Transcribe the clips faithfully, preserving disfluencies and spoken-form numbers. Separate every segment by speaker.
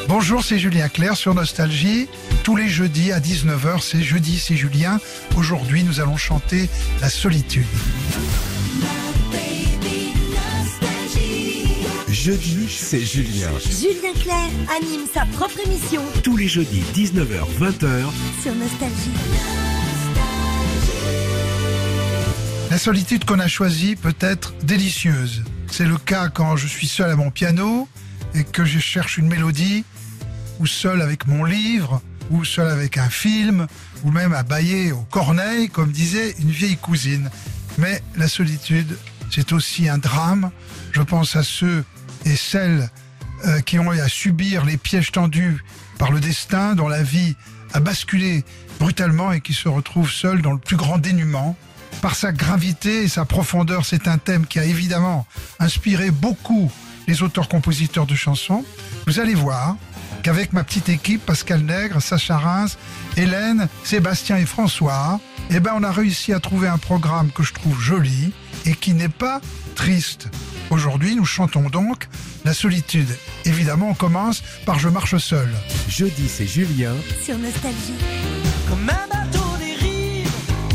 Speaker 1: Bonjour, c'est Julien Clerc sur Nostalgie. Tous les jeudis à dix-neuf heures, c'est Jeudi, c'est Julien. Aujourd'hui, nous allons chanter La Solitude.
Speaker 2: Jeudi, c'est Julien.
Speaker 3: Julien Clerc anime sa propre émission
Speaker 2: Tous les jeudis, dix-neuf heures, vingt heures.
Speaker 3: sur Nostalgie.
Speaker 1: La solitude qu'on a choisie peut être délicieuse. C'est le cas quand je suis seul à mon piano et que je cherche une mélodie, ou seul avec mon livre, ou seul avec un film, ou même à bâiller au corneille, comme disait une vieille cousine. Mais la solitude, c'est aussi un drame. Je pense à ceux et celles euh, qui ont eu à subir les pièges tendus par le destin, dont la vie a basculé brutalement et qui se retrouvent seuls dans le plus grand dénuement. Par sa gravité et sa profondeur, c'est un thème qui a évidemment inspiré beaucoup les auteurs-compositeurs de chansons. Vous allez voir qu'avec ma petite équipe, Pascal Nègre, Sacha Reims, Hélène, Sébastien et François, eh ben on a réussi à trouver un programme que je trouve joli et qui n'est pas triste. Aujourd'hui, nous chantons donc La Solitude. Évidemment, on commence par Je marche seul.
Speaker 2: Jeudi, c'est Julien.
Speaker 3: Sur Nostalgie.
Speaker 4: Comme un bateau dérive,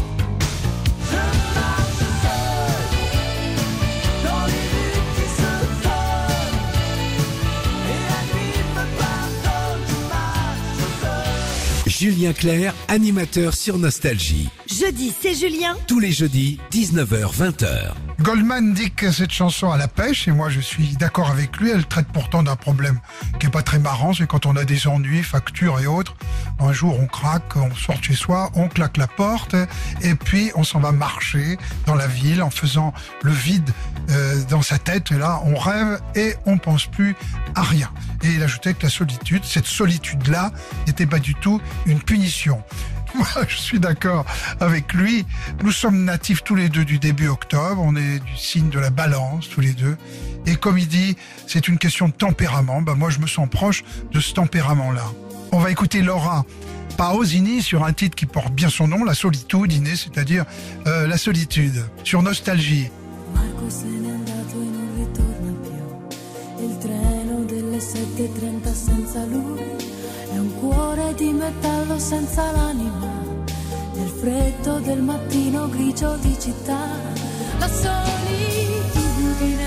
Speaker 4: je marche seul dans les rues qui se donnent, et la nuit me pardonne, je marche seul.
Speaker 2: Julien Clerc, animateur sur Nostalgie.
Speaker 3: Jeudi, c'est Julien.
Speaker 2: Tous les jeudis, dix-neuf heures, vingt heures.
Speaker 1: Goldman dit que cette chanson a la pêche et moi je suis d'accord avec lui. Elle traite pourtant d'un problème qui est pas très marrant, c'est quand on a des ennuis, factures et autres. Un jour on craque, on sort de chez soi, on claque la porte et puis on s'en va marcher dans la ville en faisant le vide euh, dans sa tête. Et là on rêve et on pense plus à rien. Et il ajoutait que la solitude, cette solitude-là, n'était pas du tout une punition. Moi, je suis d'accord avec lui. Nous sommes natifs tous les deux du début octobre. On est du signe de la balance, tous les deux. Et comme il dit, c'est une question de tempérament. Ben, moi, je me sens proche de ce tempérament-là. On va écouter Laura Pausini sur un titre qui porte bien son nom, La Solitudine, c'est-à-dire euh, la solitude, sur Nostalgie.
Speaker 5: Marco se n'è andato e non ritorna più. Il treno delle sette e trenta senza lui è un cuore di metallo senza l'anima. Nel freddo del mattino grigio di città, la solitudine.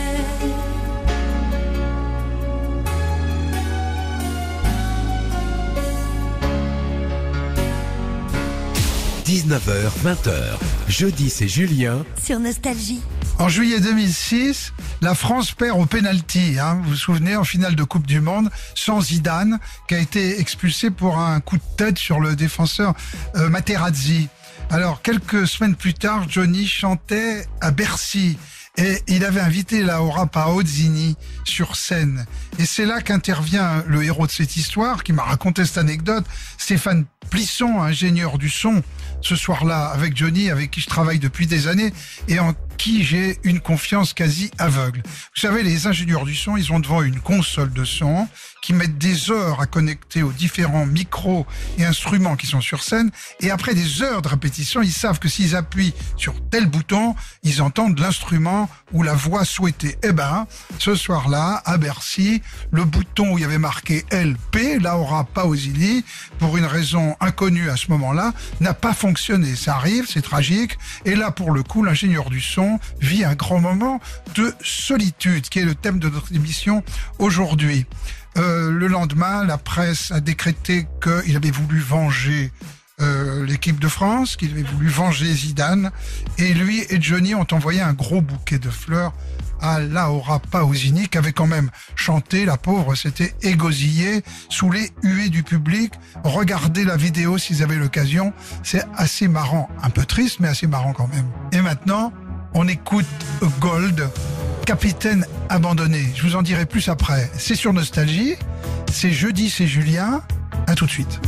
Speaker 2: dix-neuf heures, vingt heures. Jeudi, c'est Julien.
Speaker 3: Sur Nostalgie.
Speaker 1: En juillet deux mille six, la France perd au pénalty. Hein, vous vous souvenez, en finale de Coupe du Monde, sans Zidane, qui a été expulsé pour un coup de tête sur le défenseur euh, Materazzi. Alors, quelques semaines plus tard, Johnny chantait à Bercy. Et il avait invité Laura Pausini sur scène. Et c'est là qu'intervient le héros de cette histoire, qui m'a raconté cette anecdote, Stéphane Plisson, ingénieur du son, ce soir-là, avec Johnny, avec qui je travaille depuis des années, et en qui j'ai une confiance quasi aveugle. Vous savez, les ingénieurs du son, ils ont devant une console de son, qui mettent des heures à connecter aux différents micros et instruments qui sont sur scène, et après des heures de répétition, ils savent que s'ils appuient sur tel bouton, ils entendent l'instrument ou la voix souhaitée. Eh ben, ce soir-là, à Bercy, le bouton où il y avait marqué L P, Laura Pausini, pour une raison inconnue à ce moment-là, n'a pas fonctionné. Ça arrive, c'est tragique, et là, pour le coup, l'ingénieur du son vit un grand moment de solitude, qui est le thème de notre émission aujourd'hui. Euh, le lendemain, la presse a décrété qu'il avait voulu venger euh, l'équipe de France, qu'il avait voulu venger Zidane, et lui et Johnny ont envoyé un gros bouquet de fleurs à Laura Pausini, qui avait quand même chanté, la pauvre s'était égosillée sous les huées du public. Regardez la vidéo si vous avez l'occasion, c'est assez marrant, un peu triste mais assez marrant quand même. Et maintenant, on écoute Gold, Capitaine abandonné. Je vous en dirai plus après. C'est sur Nostalgie, c'est Jeudi, c'est Julien. À tout de suite.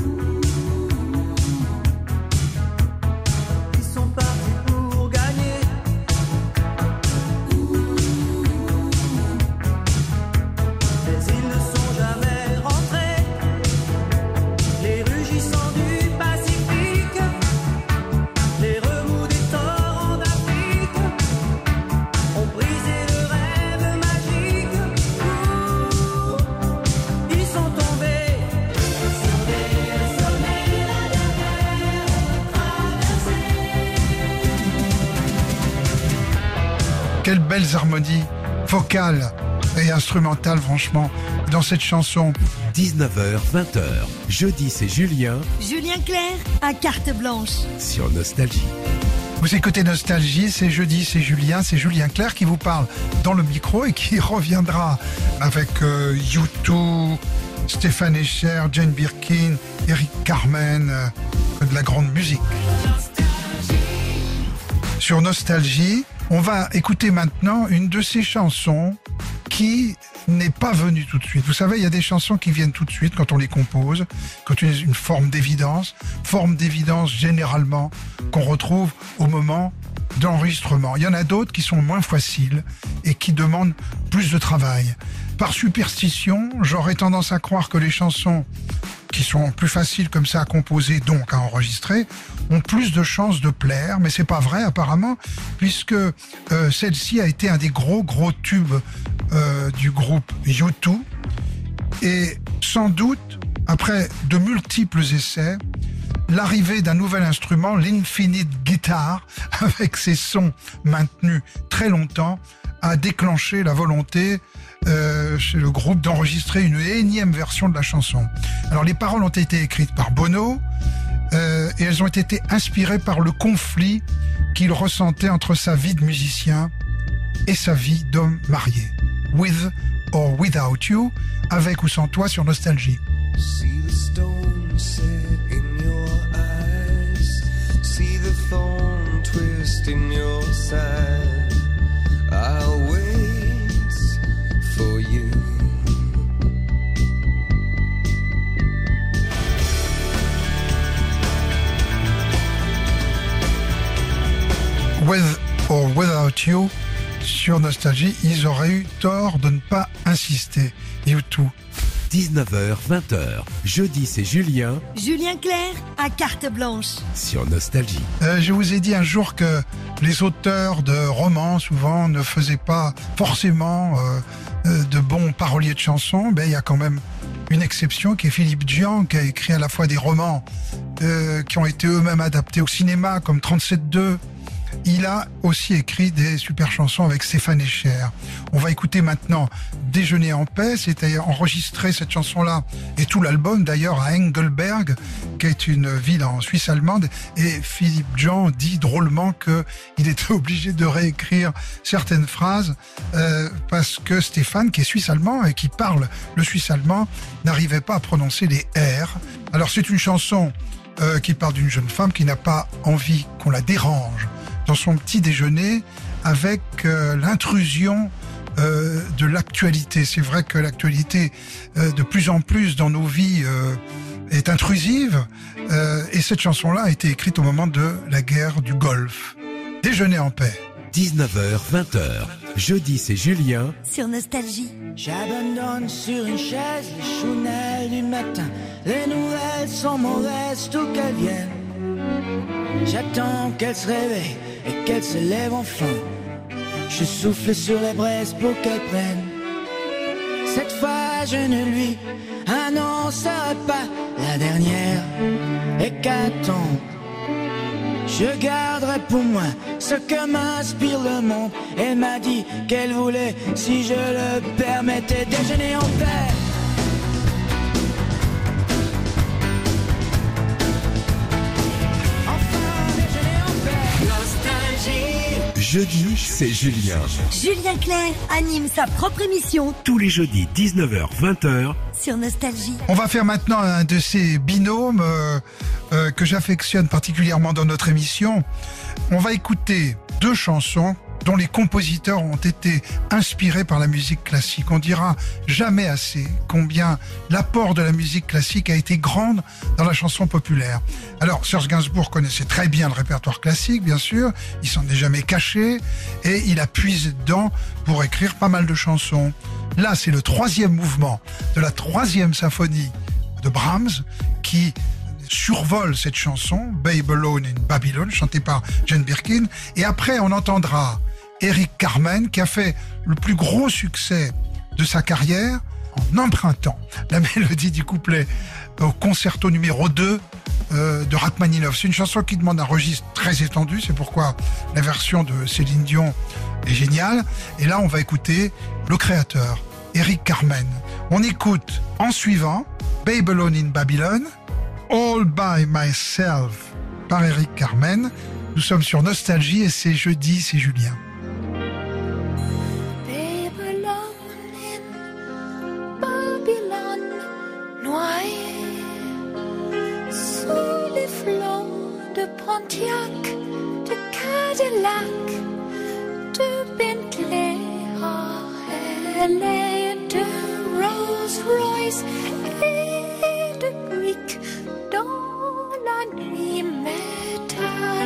Speaker 4: Ils sont partis pour gagner. Mais ils ne sont jamais rentrés. Les rugissants du Pacifique, les remous des torrents d'Afrique ont brisé le rêve magique. Ouh, ils sont tombés.
Speaker 1: quelles belles harmonies vocales et instrumentales, franchement, dans cette chanson.
Speaker 2: dix-neuf heures vingt, jeudi c'est Julien
Speaker 3: Julien Clerc à carte blanche.
Speaker 2: sur Nostalgie.
Speaker 1: Vous écoutez Nostalgie, c'est jeudi, c'est Julien, c'est Julien Clerc qui vous parle dans le micro et qui reviendra avec euh, U deux, Stéphane Echer, Jane Birkin, Eric Carmen, euh, de la grande musique. Sur Nostalgie, on va écouter maintenant une de ces chansons qui n'est pas venue tout de suite. Vous savez, il y a des chansons qui viennent tout de suite quand on les compose, quand il y a une forme d'évidence, forme d'évidence généralement qu'on retrouve au moment d'enregistrement. Il y en a d'autres qui sont moins faciles et qui demandent plus de travail. Par superstition, j'aurais tendance à croire que les chansons qui sont plus faciles comme ça à composer, donc à enregistrer, ont plus de chances de plaire, mais c'est pas vrai apparemment, puisque euh, celle-ci a été un des gros gros tubes euh, du groupe U deux, et sans doute, après de multiples essais, l'arrivée d'un nouvel instrument, l'Infinite Guitar, avec ses sons maintenus très longtemps, a déclenché la volonté euh, chez le groupe d'enregistrer une énième version de la chanson. Alors les paroles ont été écrites par Bono euh, et elles ont été inspirées par le conflit qu'il ressentait entre sa vie de musicien et sa vie d'homme marié. With or Without You, avec ou sans toi sur Nostalgie.
Speaker 6: See the stone set in your eyes. See the thorn twist in your side. I'll wait for you.
Speaker 1: With or Without You sur Nostalgie, ils auraient eu tort de ne pas insister. U deux.
Speaker 2: dix-neuf heures vingt, jeudi c'est Julien
Speaker 3: Julien Clerc à carte blanche.
Speaker 2: sur Nostalgie.
Speaker 1: Euh, je vous ai dit un jour que les auteurs de romans, souvent, ne faisaient pas forcément euh, euh, de bons paroliers de chansons. Ben, il y a quand même une exception qui est Philippe Djian, qui a écrit à la fois des romans euh, qui ont été eux-mêmes adaptés au cinéma, comme trente-sept deux. Il a aussi écrit des super chansons avec Stéphane Echer. On va écouter maintenant Déjeuner en paix. C'était enregistré cette chanson-là et tout l'album d'ailleurs à Engelberg, qui est une ville en Suisse allemande. Et Philippe Djian dit drôlement qu'il était obligé de réécrire certaines phrases euh, parce que Stéphane, qui est suisse-allemand et qui parle le suisse-allemand, n'arrivait pas à prononcer les R. Alors c'est une chanson euh, qui parle d'une jeune femme qui n'a pas envie qu'on la dérange dans son petit déjeuner avec euh, l'intrusion euh, de l'actualité. C'est vrai que l'actualité, euh, de plus en plus dans nos vies, euh, est intrusive. Euh, et cette chanson-là a été écrite au moment de la guerre du Golfe. Déjeuner en paix.
Speaker 2: dix-neuf heures vingt, jeudi c'est Julien
Speaker 3: Sur Nostalgie.
Speaker 4: J'abandonne sur une chaise les chounelles du matin. Les nouvelles sont mauvaises, tout qu'elles viennent. J'attends qu'elle se réveille et qu'elle se lève enfin. Je souffle sur les braises pour qu'elle prenne. Cette fois je ne lui annoncerai pas la dernière hécatombe. Je garderai pour moi ce que m'inspire le monde. Elle m'a dit qu'elle voulait, si je le permettais, déjeuner en paix.
Speaker 2: Jeudi c'est Julien.
Speaker 3: Julien Clerc anime sa propre émission
Speaker 2: Tous les jeudis dix-neuf heures vingt
Speaker 3: sur Nostalgie.
Speaker 1: On va faire maintenant un de ces binômes euh, euh, que j'affectionne particulièrement dans notre émission. On va écouter deux chansons dont les compositeurs ont été inspirés par la musique classique. On dira jamais assez combien l'apport de la musique classique a été grande dans la chanson populaire. Alors, Serge Gainsbourg connaissait très bien le répertoire classique, bien sûr, il s'en est jamais caché, et il a puisé dedans pour écrire pas mal de chansons. Là, c'est le troisième mouvement de la troisième symphonie de Brahms qui survole cette chanson, Babe Alone in Babylon, chantée par Jane Birkin, et après on entendra Eric Carmen qui a fait le plus gros succès de sa carrière en empruntant la mélodie du couplet au concerto numéro deux euh, de Rachmaninov. C'est une chanson qui demande un registre très étendu, c'est pourquoi la version de Céline Dion est génial. Et là, on va écouter le créateur, Eric Carmen. On écoute en suivant Babylon in Babylon, All by Myself par Eric Carmen. Nous sommes sur Nostalgie et c'est jeudi, c'est Julien.
Speaker 5: Babylon in Babylon, noyé sous les flots de Pontiac, de Cadillac, de Bentley, L A, de Rolls Royce et de Buick dans la nuit métallique.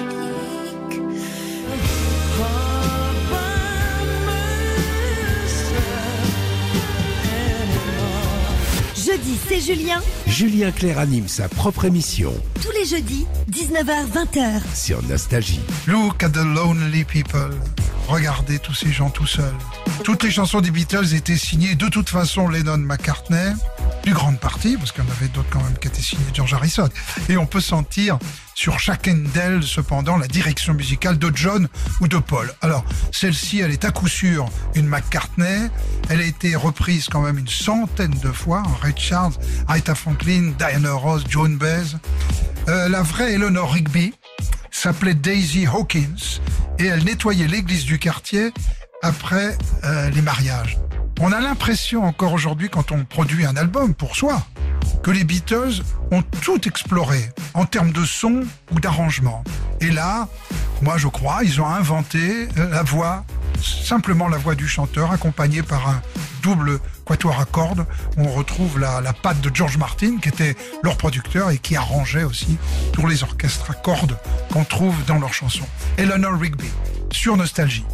Speaker 3: Jeudi, c'est Julien.
Speaker 2: Julien Clerc anime sa propre émission
Speaker 3: Tous les jeudis, dix-neuf heures vingt heures.
Speaker 2: sur Nostalgie.
Speaker 1: Look at the lonely people. Regardez tous ces gens tout seuls. Toutes les chansons des Beatles étaient signées de toute façon Lennon-McCartney, plus grande partie, parce qu'il y en avait d'autres quand même qui étaient signées George Harrison. Et on peut sentir sur chacune d'elles, cependant, la direction musicale de John ou de Paul. Alors, celle-ci, elle est à coup sûr une McCartney. Elle a été reprise quand même une centaine de fois. Ray Charles, Aretha Franklin, Diana Ross, Joan Baez. Euh, la vraie Eleanor Rigby s'appelait Daisy Hawkins et elle nettoyait l'église du quartier après euh, les mariages. On a l'impression encore aujourd'hui, quand on produit un album pour soi, que les Beatles ont tout exploré en termes de son ou d'arrangement. Et là, moi je crois, ils ont inventé la voix, simplement la voix du chanteur, accompagnée par un double quatuor à cordes. On retrouve la, la patte de George Martin, qui était leur producteur et qui arrangeait aussi tous les orchestres à cordes qu'on trouve dans leurs chansons. Eleanor Rigby, sur Nostalgie.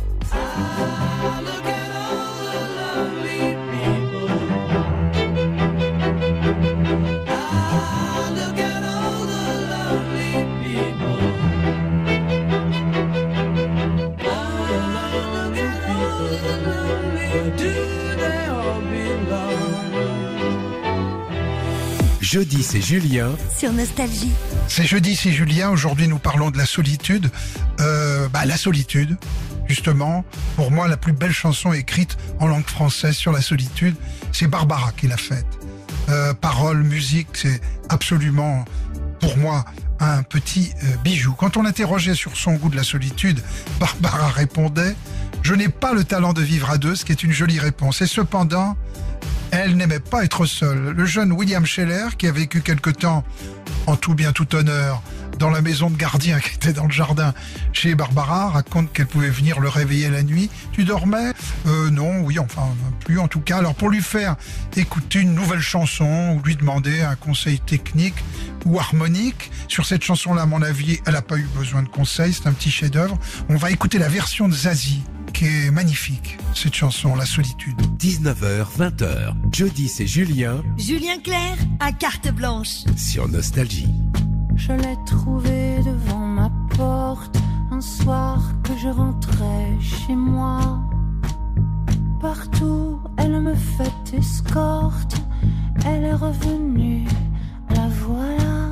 Speaker 2: Jeudi, c'est Julien.
Speaker 3: Sur Nostalgie.
Speaker 1: C'est jeudi, c'est Julien. Aujourd'hui, nous parlons de la solitude. Euh, bah, la solitude, justement. Pour moi, la plus belle chanson écrite en langue française sur la solitude, c'est Barbara qui l'a faite. Euh, paroles, musique, c'est absolument, pour moi, un petit euh, bijou. Quand on l'interrogeait sur son goût de la solitude, Barbara répondait « Je n'ai pas le talent de vivre à deux », ce qui est une jolie réponse. Et cependant, elle n'aimait pas être seule. Le jeune William Scheller, qui a vécu quelque temps, en tout bien tout honneur, dans la maison de gardien qui était dans le jardin chez Barbara, raconte qu'elle pouvait venir le réveiller la nuit. « Tu dormais ?»« Euh, non, oui, enfin, plus en tout cas. » Alors pour lui faire écouter une nouvelle chanson ou lui demander un conseil technique ou harmonique, sur cette chanson-là, à mon avis, elle n'a pas eu besoin de conseils, c'est un petit chef-d'œuvre. On va écouter la version de Zazie, qui est magnifique, cette chanson, La solitude.
Speaker 2: dix-neuf heures vingt heures. Jeudi, c'est Julien
Speaker 3: Julien Clerc à carte blanche.
Speaker 2: sur Nostalgie.
Speaker 5: Je l'ai trouvée devant ma porte un soir que je rentrais chez moi. Partout, elle me fait escorte. Elle est revenue, la voilà.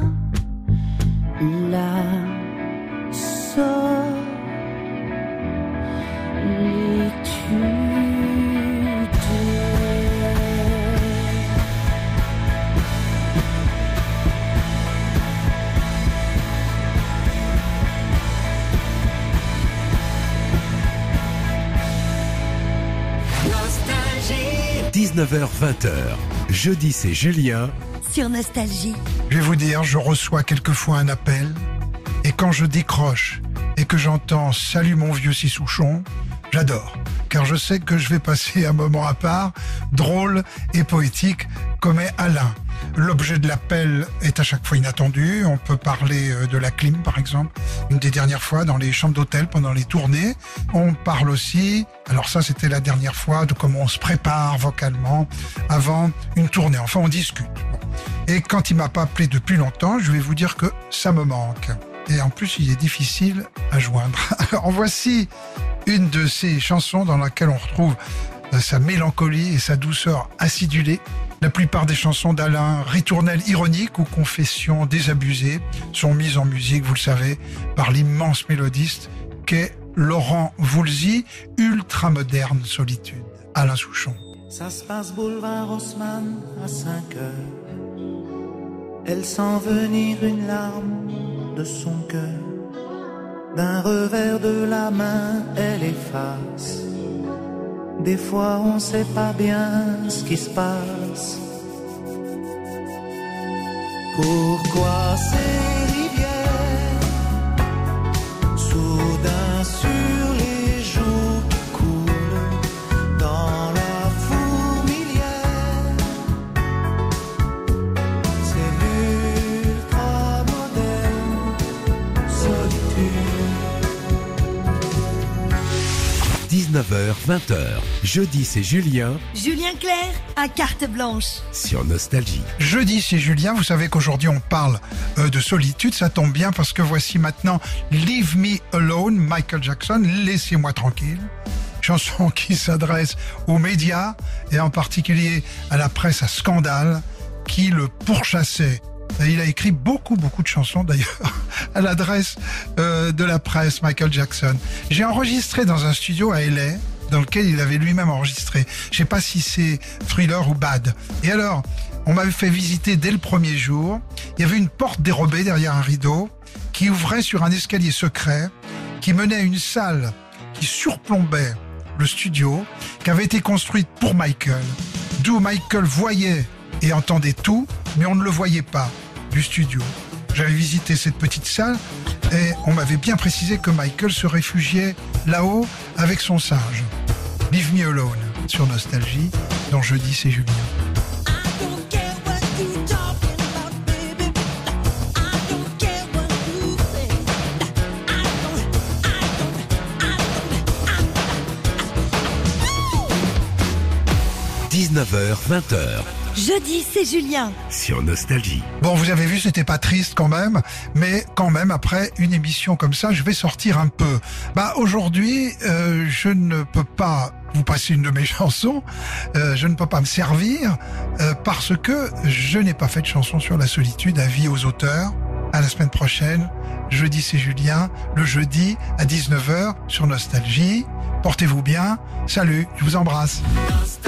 Speaker 5: La solitude.
Speaker 2: dix-neuf heures vingt heures. Jeudi, c'est Julien
Speaker 3: Sur Nostalgie.
Speaker 1: Je vais vous dire, je reçois quelquefois un appel, et quand je décroche et que j'entends « Salut mon vieux Sissouchon », j'adore, car je sais que je vais passer un moment à part, drôle et poétique, comme est Alain. L'objet de l'appel est à chaque fois inattendu. On peut parler de la clim, par exemple, une des dernières fois dans les chambres d'hôtel pendant les tournées. On parle aussi, alors ça c'était la dernière fois, de comment on se prépare vocalement avant une tournée. Enfin, on discute. Bon. Et quand il m'a pas appelé depuis longtemps, je vais vous dire que ça me manque. Et en plus, il est difficile à joindre. Alors voici une de ces chansons dans laquelle on retrouve sa mélancolie et sa douceur acidulée. La plupart des chansons d'Alain, ritournelles ironiques ou confessions désabusées, sont mises en musique, vous le savez, par l'immense mélodiste qu'est Laurent Voulzy, ultra moderne solitude. Alain Souchon.
Speaker 4: Ça se passe boulevard Haussmann à cinq heures. Elle sent venir une larme de son cœur. D'un revers de la main, elle efface. Des fois on sait pas bien ce qui se passe. Pourquoi ces rivières, soudain sur les joues qui coulent dans la fourmilière? C'est l'ultra moderne solitude.
Speaker 2: dix-neuf heures vingt heures. Jeudi, c'est Julien
Speaker 3: Julien Clerc à carte blanche.
Speaker 2: sur Nostalgie.
Speaker 1: Jeudi, c'est Julien. Vous savez qu'aujourd'hui, on parle euh, de solitude. Ça tombe bien parce que voici maintenant Leave Me Alone, Michael Jackson, Laissez-moi tranquille. Chanson qui s'adresse aux médias et en particulier à la presse à scandale qui le pourchassait. Et il a écrit beaucoup, beaucoup de chansons d'ailleurs à l'adresse euh, de la presse, Michael Jackson. J'ai enregistré dans un studio à L A dans lequel il avait lui-même enregistré. Je sais pas si c'est Thriller ou Bad. Et alors, on m'avait fait visiter dès le premier jour. Il y avait une porte dérobée derrière un rideau qui ouvrait sur un escalier secret qui menait à une salle qui surplombait le studio, qui avait été construite pour Michael, d'où Michael voyait et entendait tout, mais on ne le voyait pas du studio. J'avais visité cette petite salle et on m'avait bien précisé que Michael se réfugiait là-haut avec son singe. Leave Me Alone sur Nostalgie, dans Jeudi, c'est Julien.
Speaker 2: dix-neuf heures vingt heures
Speaker 3: Jeudi, c'est Julien.
Speaker 2: sur Nostalgie.
Speaker 1: Bon, vous avez vu, c'était pas triste quand même, mais quand même, après une émission comme ça, je vais sortir un peu. Bah, aujourd'hui, euh, je ne peux pas vous passer une de mes chansons, euh, je ne peux pas me servir, euh, parce que je n'ai pas fait de chanson sur la solitude. Avis aux auteurs. À la semaine prochaine. Jeudi, c'est Julien. Le jeudi, à dix-neuf heures, sur Nostalgie. Portez-vous bien. Salut, je vous embrasse.